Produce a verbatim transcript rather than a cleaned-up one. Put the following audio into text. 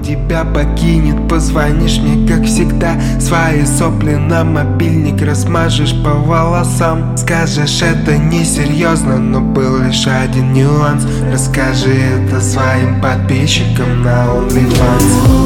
тебя покинет, позвонишь мне, как всегда. Свои сопли на мобильник размажешь по волосам. Скажешь, это несерьезно, но был лишь один нюанс. Расскажи это своим подписчикам на OnlyFans.